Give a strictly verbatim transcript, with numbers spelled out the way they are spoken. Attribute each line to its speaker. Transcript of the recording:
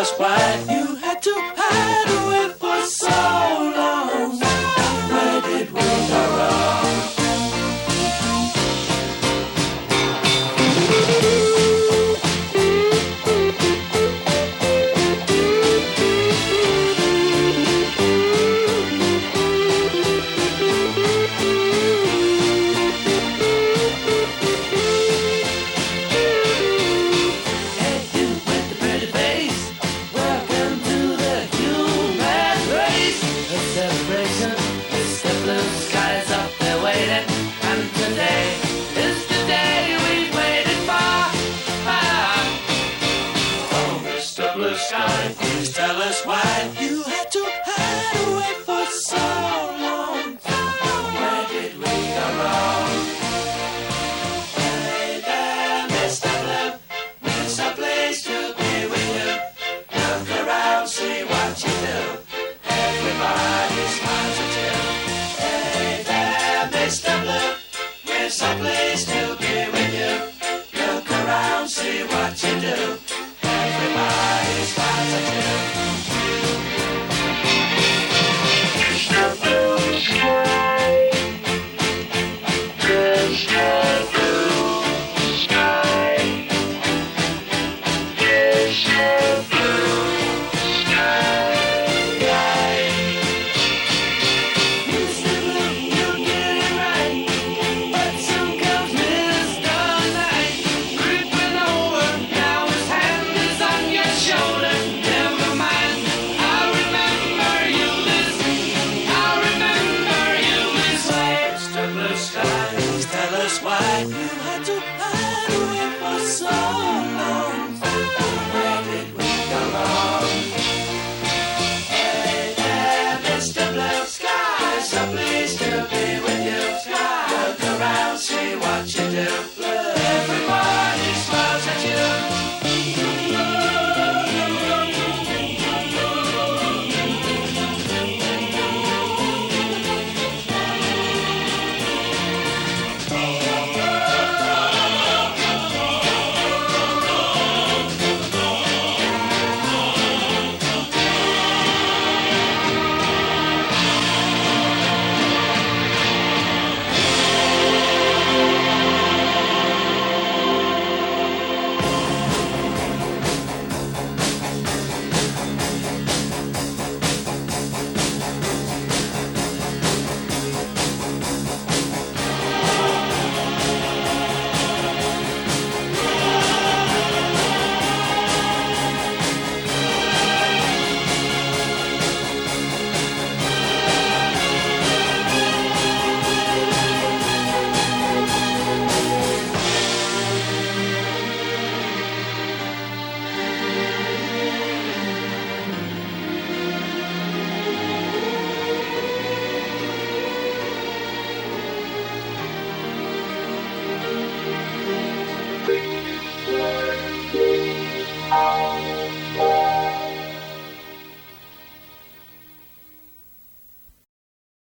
Speaker 1: us why you had to hide away for so long. Where did we go wrong? Sky, please tell us why you had to hide away for so long. Where did we go wrong? Hey there, Mister Blue, there's a place to be with you. Look around, see what you do. Everybody's positive. Hey there, Mister Blue, there's a place to be with you. Look around, see what you do. Everybody's positive. Mister Blue Sky, Mister Blue Sky, Mister Blue Sky. Mister Blue, you get it right, but soon comes Mister Night, creeping over. Now his hand is on your shoulder. Never mind, I remember you this. I remember you this way. Mister Blue Sky, please tell us why you had to hide away for so long. Where did we go wrong? Hey there, Mister Blue Sky, so pleased to be with you. Look around, see what you do.